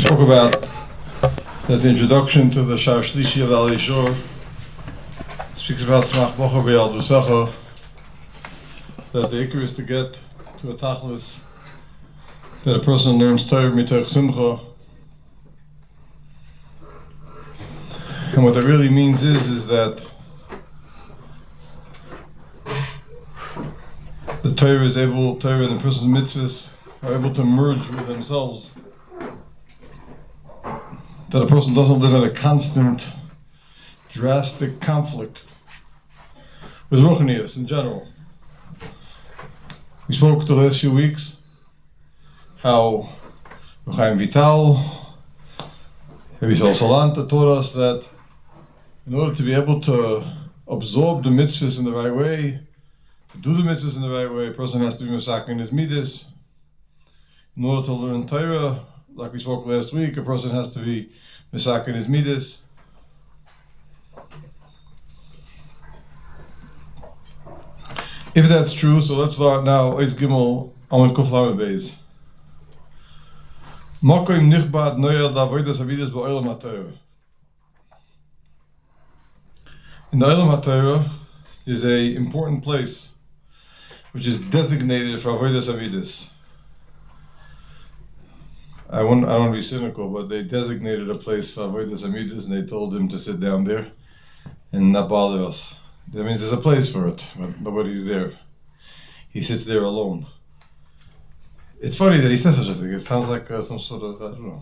spoke about that the introduction to the Shar Shlishi of Al Yishor speaks about Smach Bocha B'Yal Dusacha, that the ikar is to get to a tachlis, that a person learns Torah mitoch simcha. And what that really means is that the Torah and the person's mitzvahs are able to merge with themselves. That a person doesn't live in a constant, drastic conflict with Ruchnius in general. We spoke the last few weeks how Chaim Vital, Rabbi Shal Salanta taught us that in order to be able to absorb the mitzvahs in the right way, to do the mitzvahs in the right way, a person has to be mesak in his midas. In order to learn Torah, like we spoke last week, a person has to be mesak in his midas. If that's true, so let's start now. Ois Gimel Amud Kuf Lamed Beis. Makom nichbad noyad la'avodas havidas ba'olam ha'Torah. In the Olam HaTorah, there's a important place which is designated for avodas havidas. I don't want to be cynical, but they designated a place for avodas havidas, and they told him to sit down there and not bother us. That means there's a place for it, but nobody's there. He sits there alone. It's funny that he says such a thing. It sounds like some sort of,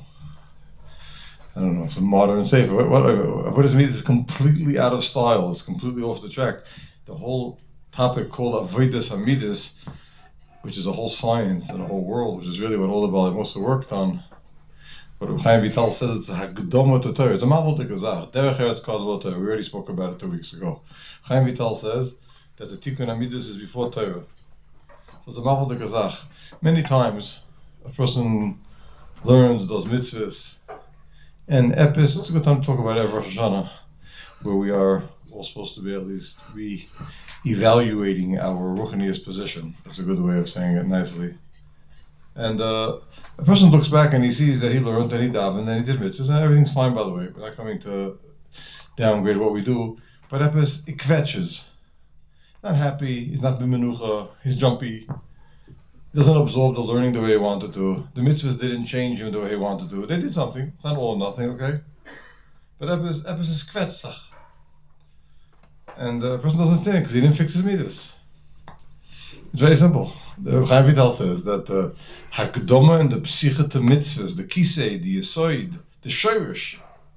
I don't know, some modern safer. What does it mean? It's completely out of style. It's completely off the track. The whole topic called Avodas Hamidus, which is a whole science and a whole world, which is really what all the Baalei Mussar worked on. But Chaim Vital says it's a Hagdoma to Torah. It's a Mavel Tekazah. Derech Eretz Kadol Torah. We already spoke about it 2 weeks ago. Chaim Vital says that the Tikkun Hamidus is before Torah. So it's a Mavel Tekazah. Many times a person learns those mitzvahs. And Epis, it's a good time to talk about Erev Rosh Hashanah, where we are all supposed to be at least re-evaluating our Ruchnius position. That's a good way of saying it nicely. And a person looks back and he sees that he learned and he davened and he did mitzvahs, and everything's fine, by the way. We're not coming to downgrade what we do. But Epis, it kvetches. Not happy, he's not bimenucha, he's jumpy. He doesn't absorb the learning the way he wanted to. The mitzvahs didn't change him the way he wanted to. They did something. It's not all or nothing, okay? But Epis is kvetzach. And the person doesn't think because he didn't fix his midas. It's very simple. The Chaim Vital says that the hakdoma and the psiche to mitzvahs, the kisei, the yesoid, the shirish,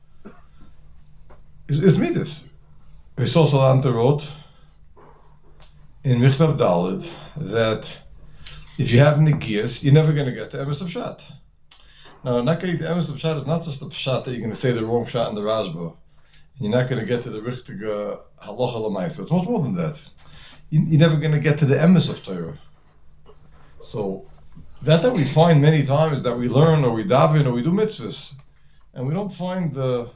is midas. Rishon Salanta wrote in Michtav Daled that if you have Negias, you're never going to get to Emes of Pshat. Now, not getting to Emes of Pshat is not just the Pshat that you're going to say the wrong Pshat in the Rashba. You're not going to get to the Richtige Halacha L'maisa. It's much more than that. You're never going to get to the Emes of Torah. So, that we find many times that we learn or we daven or we do mitzvahs, and we don't find the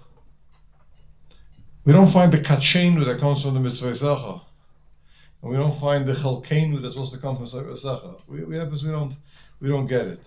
kachenu that comes from the mitzvah Yisacha. And we don't find the chalkeinu that's supposed to come from Sacha. We don't get it.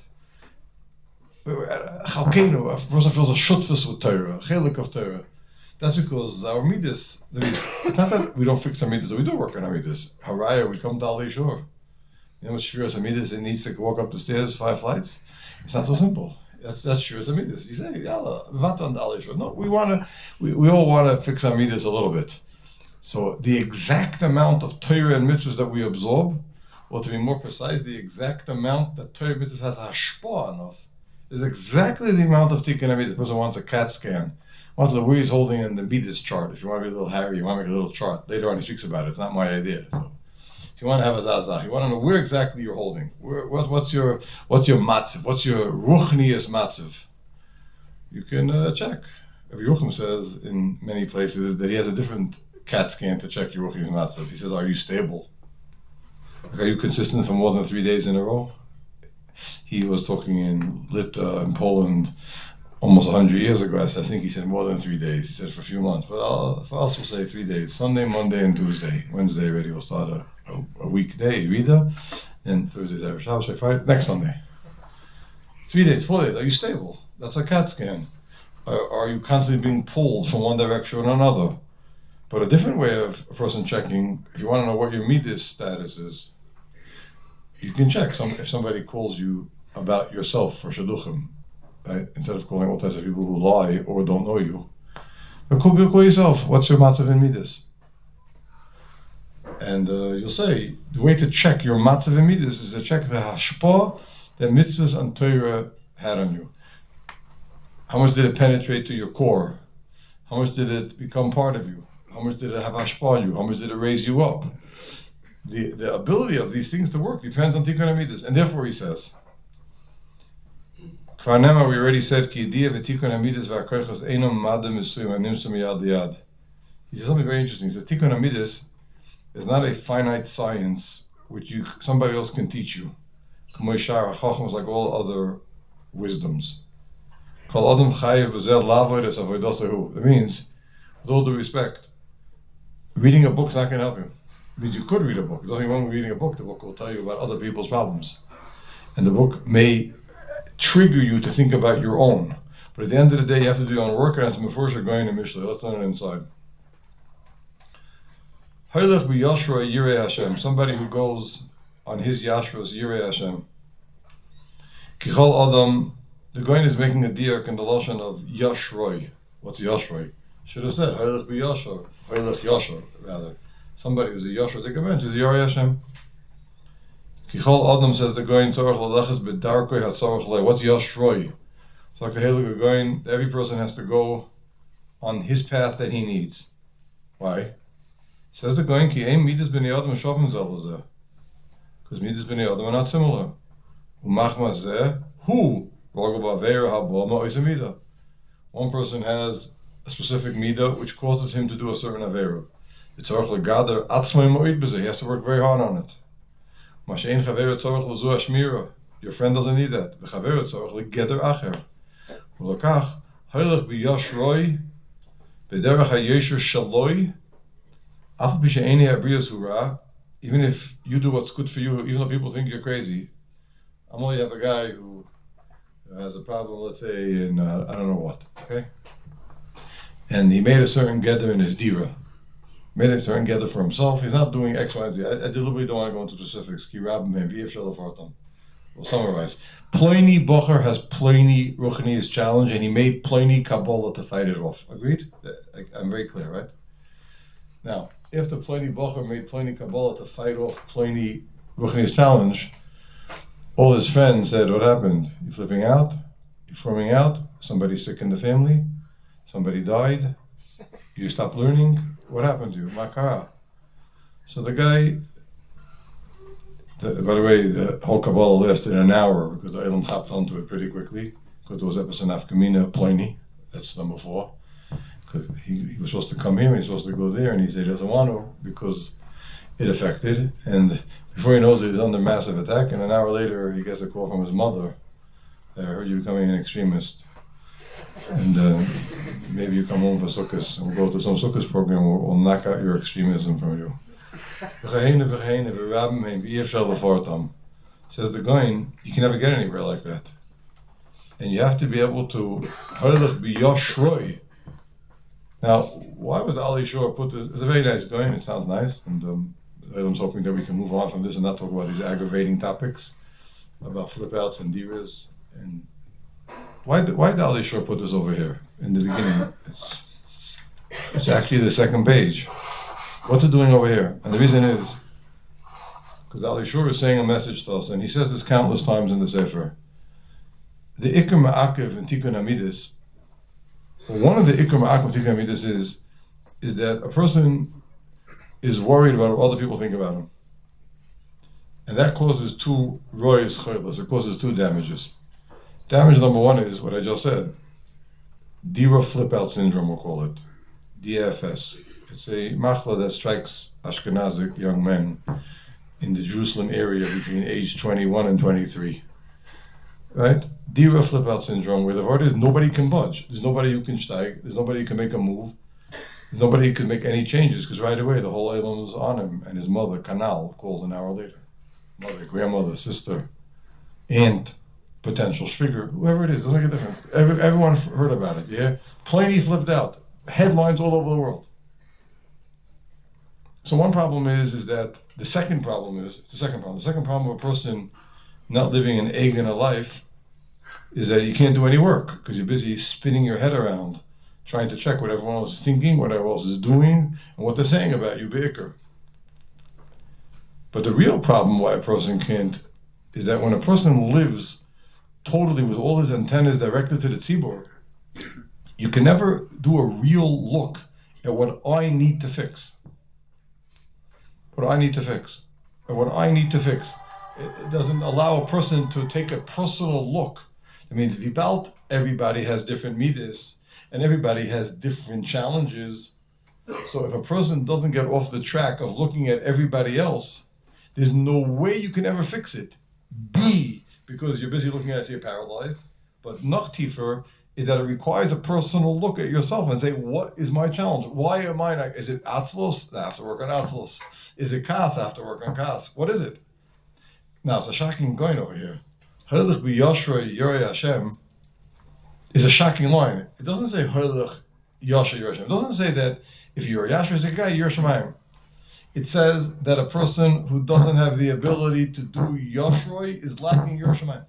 Chalkeinu, a person feels a shutfus with Torah, a chelik of Torah. That's because our midas, it's not that we don't fix our midas, we do work on our midas. Haraya, we come to Al Yishor. You know what Shiras Hamidus, it needs to walk up the stairs 5 flights? It's not so simple. That's Shiras Hamidus. You say, Yalla, Vatan Al Yishor. No, we all want to fix our midas a little bit. So the exact amount of Torah and mitzvahs that we absorb, or to be more precise, the exact amount that Torah mitzvahs has hashpah on us, is exactly the amount of tikkun hamid. The person wants a CAT scan, wants the way he's holding in the midas chart. If you want to be a little hairy, you want to make a little chart. Later on he speaks about it. It's not my idea. So if you want to have a zazah, you want to know where exactly you're holding. What's your matziv? What's your ruchnius matziv? You can check. Rabbi Yochum says in many places that he has a different CAT scan to check your ruchnius matziv. He says, are you stable? Are you consistent for more than 3 days in a row? He was talking in Lita in Poland almost 100 years ago. I think he said more than 3 days. He said for a few months, but for us we'll say 3 days. Sunday, Monday, and Tuesday. Wednesday already will start a weekday, Rida, and Thursday's Erev Shabbos, Friday, next Sunday. 3 days, 4 days. Are you stable? That's a CAT scan. Are you constantly being pulled from one direction or another? But a different way of a person checking, if you want to know what your midas status is, you can check if somebody calls you about yourself for shidduchim, right? Instead of calling all types of people who lie or don't know you. But call yourself, what's your matzav in midas? And you'll say, the way to check your matzav in midas is to check the hashpah that mitzvahs and Torah had on you. How much did it penetrate to your core? How much did it become part of you? How much did it have hashpah on you? How much did it raise you up? The ability of these things to work depends on tikkun hamidas. And therefore he says, Kvar nema, we already said, Ki idea v'tikkun hamidas v'akoichos einam madam misuyim animsum yad liyad. He says something very interesting. He says, tikkun hamidas is not a finite science which somebody else can teach you. K'moi shar hachacham is like all other wisdoms. Kol adam chayiv b'zel lavodas avodasahu. That means, with all due respect, reading a book is not going to help you. It means you could read a book. There's nothing wrong with reading a book. The book will tell you about other people's problems. And the book may trigger you to think about your own. But at the end of the day, you have to do your own work, and that's before you're going to Mishlei. Let's learn it inside. Haylech b'yashra yirei Hashem. Somebody who goes on his yashras yirei Hashem. Kichol adam. The Goyen is making a diak in the lashon of yashroi. What's yashroi? Should have said haylech b'yashra. Haylech yashra, rather. Somebody who's a yashra, take a bench, is yirei Hashem. Kichol adam, says the Goyen, tzorach l'leches b'darkoi hatzorach le. What's yashroi? It's like the Haylech Goyen. Every person has to go on his path that he needs. Why? Says the Goyen, ki ein midas b'nei adam shavim zel lezeh. Because midas b'nei adam are not similar. Umachma zeh, hu rogel b'aveir habo ma'ois midah. One person has a specific midah which causes him to do a certain aveira. It's tzorach legader atzmai mo'id b'zeh. He has to work very hard on it. Mashein chaver tzorach l'zu hashmira. Your friend doesn't need that. V'chaver tzorach legeder acher. Ulakach haylech b'yashroi b'derech hayesher shaloi. Even if you do what's good for you, even though people think you're crazy. I'm only have a guy who has a problem, let's say, in I don't know what, okay? And he made a certain gedder in his dira. Made a certain gedder for himself. He's not doing X, Y, and Z. I deliberately don't want to go into specifics. We'll summarize. Ploini Bocher has Ploini Ruchni's challenge, and he made Ploini Kabbalah to fight it off. Agreed? I'm very clear, right? Now, after Ploini Bocher made Ploini Kabbalah to fight off Ploini Ruchni's challenge, all his friends said, what happened? You flipping out? You forming out? Somebody's sick in the family? Somebody died? You stopped learning? What happened to you? Makara. So the guy, by the way, the whole Kabbalah lasted an hour because the Elam hopped onto it pretty quickly because there was episode Nafkamina Ploini. That's number 4. Because he was supposed to come here, and he's supposed to go there, and he said he doesn't want to because it affected. And before he knows it, he's under massive attack. And an hour later, he gets a call from his mother. I heard you becoming an extremist, and maybe you come home for Sukkot, and we'll go to some Sukkot program where we'll knock out your extremism from you. Says the Goyen, you can never get anywhere like that, and you have to be able to be yashroi. Now, why was Ali Shor put this? It's a very nice Goyen. It sounds nice, and I'm hoping that we can move on from this and not talk about these aggravating topics about flip outs and diras. And why did Ali Shor put this over here in the beginning? It's actually the second page. What's it doing over here? And the reason is because Ali Shor is saying a message to us, and he says this countless times in the Sefer. The Iker Ma'akev in Tikkun Hamidus. One of the Iker Ma'akev in Tikkun Hamidus is that a person is worried about what other people think about him. And that causes 2 royas choilas. It causes 2 damages. Damage number 1 is what I just said. Dira flip-out syndrome, we'll call it. DFS. It's a machla that strikes Ashkenazic young men in the Jerusalem area between age 21 and 23. Right? Dira flip-out syndrome, where the word is nobody can budge. There's nobody who can steig. There's nobody who can make a move. There's nobody who can make any changes, because right away the whole Elam is on him, and his mother, Kanal, calls an hour later. Mother, grandmother, sister, aunt, potential figure, whoever it is, doesn't make a difference. Everyone heard about it, yeah? Plenty flipped out. Headlines all over the world. So one problem is that the second problem of a person not living an Eigene life is that you can't do any work because you're busy spinning your head around trying to check what everyone else is thinking, what everyone else is doing, and what they're saying about you, Be'ikr. But the real problem why a person can't is that when a person lives totally with all his antennas directed to the tzibur, you can never do a real look at what I need to fix. What I need to fix. And what I need to fix. It doesn't allow a person to take a personal look. It means if Vibalt, everybody has different midas, and everybody has different challenges. So if a person doesn't get off the track of looking at everybody else, there's no way you can ever fix it. B, because you're busy looking at it, you're paralyzed. But Nachtifer is that it requires a personal look at yourself and say, what is my challenge? Why am I not? Is it Atzlos? I have to work on Atzlos. Is it Kas? I have to work on Kas. What is it? Now, it's a shocking going over here. Hurlich b'Yoshra Yorei Hashem is a shocking line. It doesn't say Hurlich Yoshra Yorei Hashem. It doesn't say that if you're a Yashra, it's a guy, you're Shemayim. It says that a person who doesn't have the ability to do Yoshroi is lacking Yer Shemayim.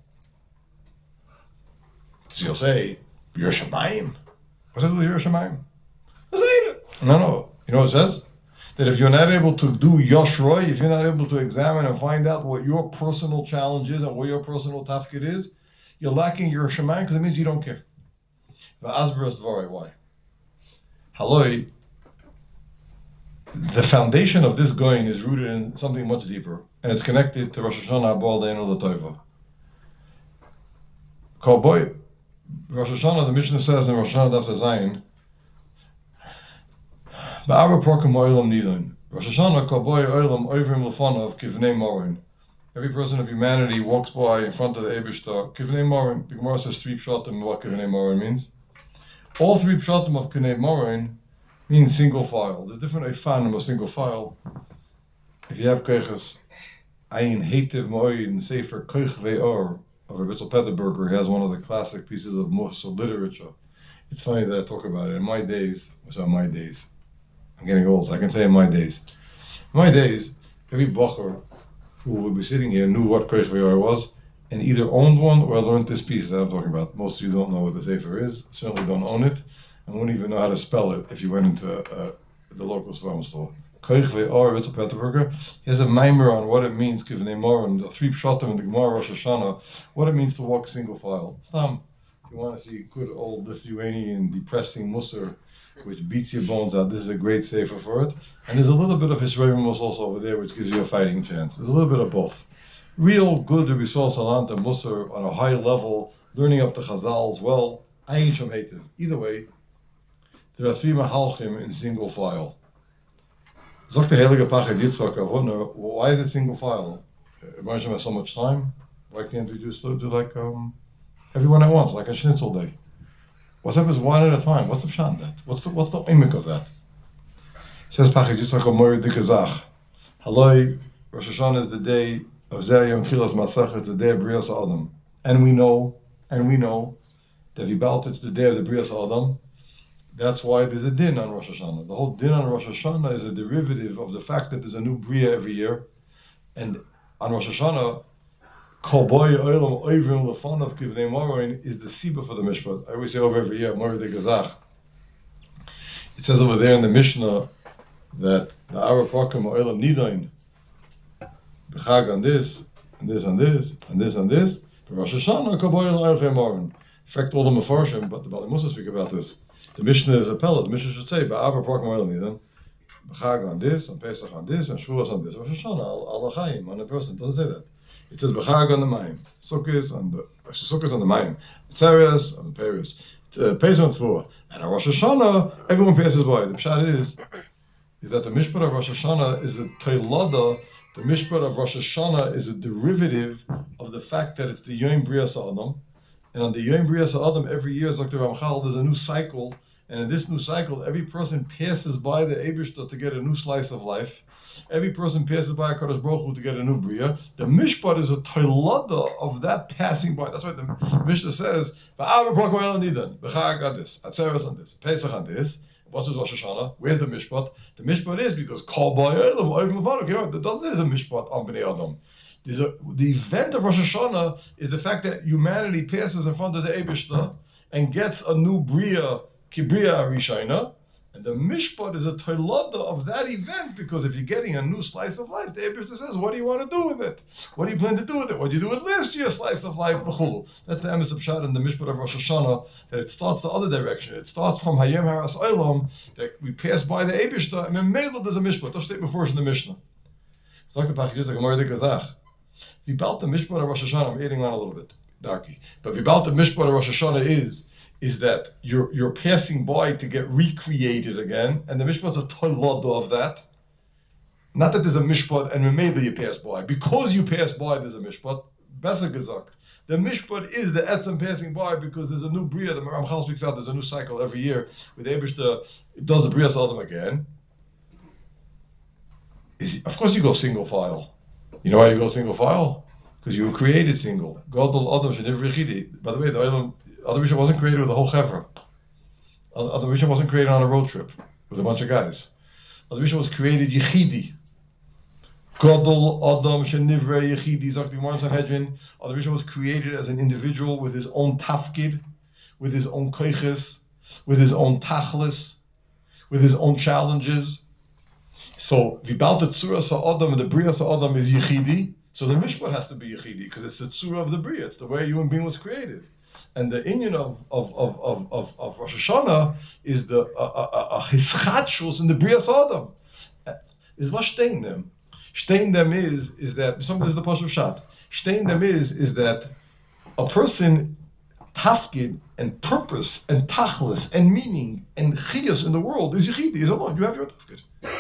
So you'll say, Yer Shemayim? What's it with Yer Shemayim? No. You know what it says? That if you're not able to do Yoshroi, if you're not able to examine and find out what your personal challenge is and what your personal tafkid is, you're lacking Yer Shemayim because it means you don't care. Why? Haloi. The foundation of this going is rooted in something much deeper, and it's connected to Rosh Hashanah Abba Aleinu L'Tova. Cowboy, Rosh Hashanah, the Mishnah says in Rosh Hashanah Daf Zayin, Ba'ara Prokem Oilam Nidon. Rosh Hashanah Cowboy Oilam Oivrim L'Fanov Kivnei Morin. Every person of humanity walks by in front of the Eibishter. Kivnei Morin. The Gemara says 3 pshatim what Kivnei Morin means. All 3 pshatim of Kivnei Morin means single file. There's different ifanim of single file. If you have koiches, Ayin Heitiv Moed and Sefer Koich Ve'or of Rebitzel Pederberger, he has one of the classic pieces of Mussar literature. It's funny that I talk about it. In my days, which are my days, I'm getting old, so I can say in my days. In my days, every bacher who would be sitting here knew what Koich Ve'or was, and either owned one or learned this piece that I'm talking about. Most of you don't know what the Sefer is, certainly don't own it, and wouldn't even know how to spell it if you went into the local Svarim store. Koich Ve'or, Rebitzel Pederberger, he has a mimer on what it means, Kivnei Morin, the 3 pshatim in the Gemara Rosh Hashanah, what it means to walk single file. Stam, if you want to see good old Lithuanian depressing Mussar, which beats your bones out, this is a great sefer for it. And there's a little bit of Hisraelim also over there, which gives you a fighting chance. There's a little bit of both. Real good Rabbi Sol Salanta Mussar on a high level, learning up the Chazals well, Ayin Shem Heitiv. Either way, there are 3 Mahalchim in single file. Zok the Heilige Pachad Yitzchak, I wonder, why is it single file? Imagine has so much time. Why can't we just do like everyone at once, like a schnitzel day? What's up is one at a time? What's the pshat that? What's the imik of that? Says Pachad Yitzchak Omer Dikazach. Haloi, Rosh Hashanah is the day of Zeh Yom Tchilas Masach, it's the day of Brias Adam. And we know that Vibalt, it's the day of the Brias Adam. That's why there's a din on Rosh Hashanah. The whole din on Rosh Hashanah is a derivative of the fact that there's a new Bria every year. And on Rosh Hashanah, Kol Boy Oilam Oivrim L'Fanav Kivnei Morin is the Siba for the Mishpat. I always say over every year, Mori de Gazach. It says over there in the Mishnah that the Ara Prokem Oilam Nidain, B'chag on this, and this, and this, and this, and this, but Rosh Hashanah, Kol Boy Oilam Oivrim Morin. In fact, all the Mefarshim, but the Bali Musa speak about this. The Mishnah is a pellet. The Mishnah should say, Ba'ava Prokem Oilam Nidain, B'chag on this, and Pesach on this, and Shavuos on this. Rosh Hashanah, Al Chaim, on a person. It doesn't say that. It says B'chag on the Mayim, Sukkos on the Mayim, Tzeres on the Paris, Pesach on Tvua, and on Rosh Hashanah everyone passes by. The pshat is that the Mishpat of Rosh Hashanah is a Teilada. The Mishpat of Rosh Hashanah is a derivative of the fact that it's the Yom Brias Adam, and on the Yom Brias Adam every year, Dr. Ramchal, there's a new cycle, And in this new cycle, every person passes by the Eibishter to get a new slice of life. Every person passes by HaKadosh Baruch Hu to get a new Bria. The Mishpat is a toilada of that passing by. That's why the Mishnah says, B'Av B'Chag Nidan, B'Chag on this, Atzeres on this, Pesach on this. What's with Rosh Hashanah? Where's the Mishpat? The Mishpat is because Kol Ba'Elam, Oivim Levanuk. There doesn't is a Mishpat on Bnei Adam. The event of Rosh Hashanah is the fact that humanity passes in front of the Eibishter and gets a new Bria, Kibriya Rishayna. And the Mishpat is a toilada of that event, because if you're getting a new slice of life, the Eibishter says, what do you want to do with it? What do you plan to do with it? What do you do with last year's slice of life? That's the Emes Pshat in the Mishpat of Rosh Hashanah, that it starts the other direction. It starts from Hayem Haras Olam, that we pass by the Eibishter, and then Mela there's a Mishpat. That's statement before in the Mishnah. Sagt the Pachidus, like a Gemara Gazach. If about the Mishpat of Rosh Hashanah, I'm adding on a little bit, darky. But if about the Mishpat of Rosh Hashanah is that you're passing by to get recreated again, and the mishpat is a toilada of that. Not that there's a mishpat and maybe you pass by. Because you pass by, there's a mishpat. Besser gesagt. The mishpat is the etzem passing by because there's a new bria. The Ramchal speaks out. There's a new cycle every year with Eibishter does the bria seldom again. Of course, you go single file. You know why you go single file? Because you were created single. Gadol Adam Sheniv Yechidi. By the way, the Other Rishon wasn't created with a whole chevra. Other Rishon wasn't created on a road trip with a bunch of guys. Other Rishon was created Yechidi. Gadol Adam Shenivre Yechidi Zakti Mar Sanhedrin. Other Rishon was created as an individual with his own tafkid, with his own koiches, with his own tachlis, with his own challenges. So Vibal the Tzura Sa'adam and the Bria Sa'adam is Yechidi. So the Mishpat has to be Yechidi because it's the Tzura of the Bria. It's the way a human being was created. And the inyan of Rosh Hashanah is the hischatshus in the Brias Adam. Is what stein them. Stein them is that something is the Pashup Shat. Stein them is that a person tafkid and purpose and tachlis and meaning and chiyas in the world is yichidi, is alone. You have your tafkid.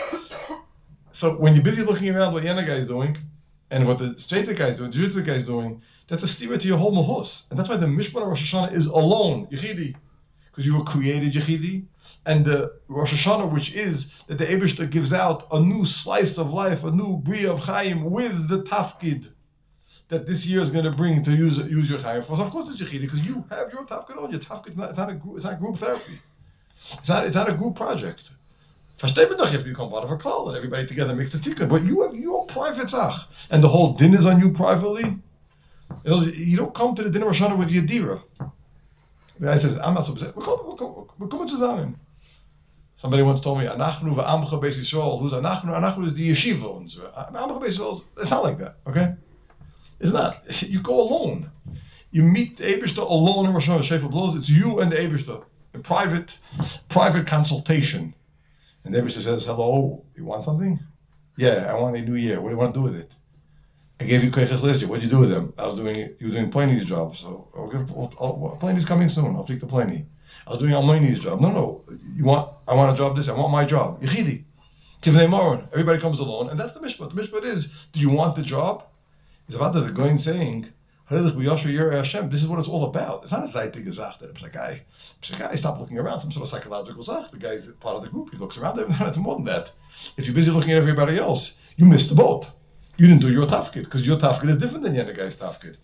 So when you're busy looking around what the other guy is doing and what the straight guy is doing, the Jewish guy is doing, that's a steer to your whole mahus. And that's why the Mishpat of Rosh Hashanah is alone, Yechidi. Because you were created Yechidi. And the Rosh Hashanah, which is that the Eibishter gives out a new slice of life, a new Bria of Chaim with the Tafkid that this year is going to bring to use your Chaim for. So of course it's Yechidi, because you have your Tafkid on. Your Tafkid it's not group therapy. It's not a group project. Versteh me doch, you have to become part of a klal, and everybody together makes the tikkun. But you have your private zach. And the whole din is on you privately. You don't come to the dinner Rosh Hashanah with your dira. The guy says, I'm not so upset. We're coming to Zamin. Somebody once told me, Anachnu v'amcha beis Yisrael. Who's Anachnu? Anachnu is the yeshiva. Amcha beis Yisrael, it's not like that, okay? It's not. You go alone. You meet the Eibishter alone in Rosh Hashanah. Shefa blows. It's you and the Eibishter. A private consultation. And the Eibishter says, hello, you want something? Yeah, I want a new year. What do you want to do with it? I gave you koiches last year. What did you do with them? You were doing Plainy's job. So Plainy's coming soon. I'll take the Plainy. I was doing Almani's job. No. I want a job this. I want my job. Yechidi. Tivnei Maron. Everybody comes alone. And that's the Mishpat. The Mishpat is, do you want the job? It's about the going saying, this is what it's all about. It's not a Zaytig Gezach that it's like, I stop looking around, some sort of psychological Zach. The guy's part of the group. He looks around. It's more than that. If you're busy looking at everybody else, you missed the boat. You didn't do your tafkid, because your tafkid is different than the other guy's tafkid.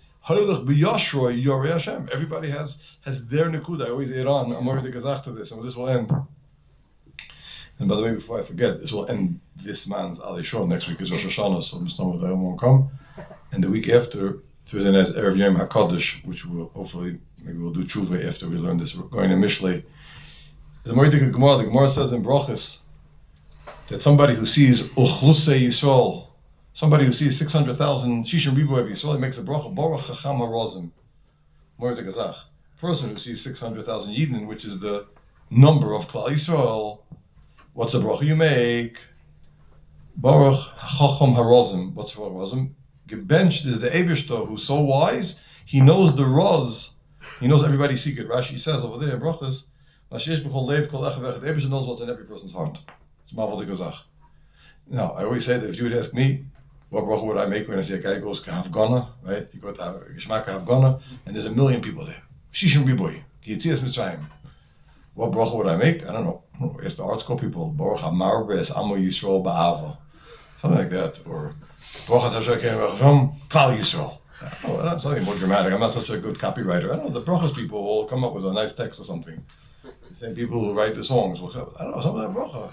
Everybody has their nikud. I always add on, I'm already gazach to this, and this will end. And by the way, before I forget, this will end this man's Ali Shor. Next week is Rosh Hashanah, so Mr. Dayan won't come. And the week after, Thursday night is Erev Yom HaKadosh, which we'll hopefully, maybe we'll do tshuva after we learn this. We're going to Mishlei. There's a Moedik Gemara. The Gemara says in Brachos that somebody who sees Uchlusei Yisrael, somebody who sees 600,000 Shishim Ribu of Yisrael, he makes a bracha, Baruch Chacham HaRozim. Moedik Gazach. Person who sees 600,000 Yidden, which is the number of Klal Yisrael, what's the bracha you make? Baruch Chacham HaRozim. What's HaRozim? Gebenched is the Eibishter who's so wise, he knows the Roz, he knows everybody's secret. Rashi says over there, brachas, the Eibishter knows what's in every person's heart. It's Mavol de Gazach. Now, I always say that if you would ask me, what bracha would I make when I say a guy goes to Hafgana, right? You go to Geshmak Hafgana, and there's 1 million people there. Shishim Riboy, Yitzias Mitzrayim. What bracha would I make? I don't know. Ask the art school people. Baruch Hamar Be'es Amo Yisrael Ba'ava. Something like that. Or Baruch Hashem Klal Yisrael. Oh, that's something more dramatic. I'm not such a good copywriter. I don't know. The brachas people will come up with a nice text or something. The same people who write the songs will say, I don't know, some of that bracha.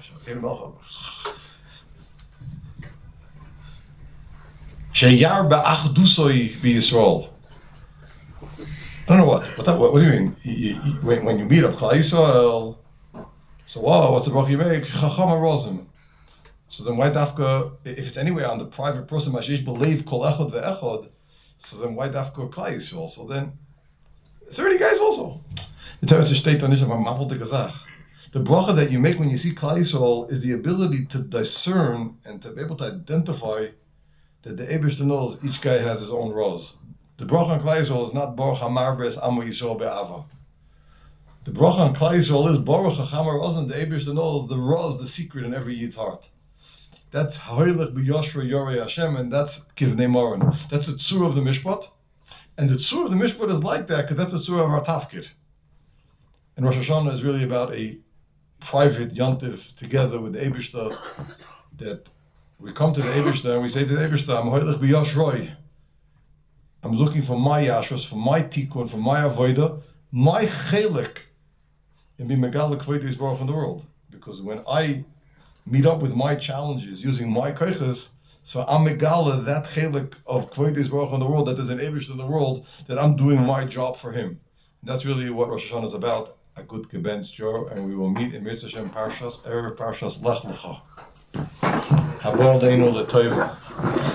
Sheyar ba'achdusoi b'Yisrael. I don't know what do you mean? When you meet up Klal Yisrael, so what's the bracha you make? Chacham HaRozim. So then why dafka, if it's anywhere on the private person, Mashiach believe kol echad ve'echad, so then why dafka Klal Yisrael? So then 30 guys also. The Torah steht on this of Mabel de Gazach. The bracha that you make when you see Klal Yisrael is the ability to discern and to be able to identify that the Eibishter knows each guy has his own roz. The bracha on Klal Yisrael is not Baruch Hamar Be'es Amo Yisrael Be'ava. The bracha on Klal Yisrael is Baruch Hamar Roz, the Eibishter knows the roz, the secret in every Yid's heart. That's Hoylech B'Yoshra Yorei Hashem, and that's Kivnei Moran. That's the tzur of the Mishpat. And the tzur of the Mishpat is like that, because that's the tzur of our tafkid. And Rosh Hashanah is really about a private yontiv together with the Eibishter, that we come to the Eibishter and we say to the Eibishter, I'm Hoylech B'Yoshroi. I'm looking for my yashras, for my tikkun, for my avodah, my chelik, and be megala kvoidei Yisborach in the world. Because when I meet up with my challenges using my koiches, so I'm megala that chelik of kvoidei Yisborach in the world, that there's an Eibush in the world, that I'm doing my job for him. And that's really what Rosh Hashanah is about. A good gebenst Joe, and we will meet in Mitzvah Shem Parshas Erev Parshas Lech Lecha. Habor Deinu L'Toiva.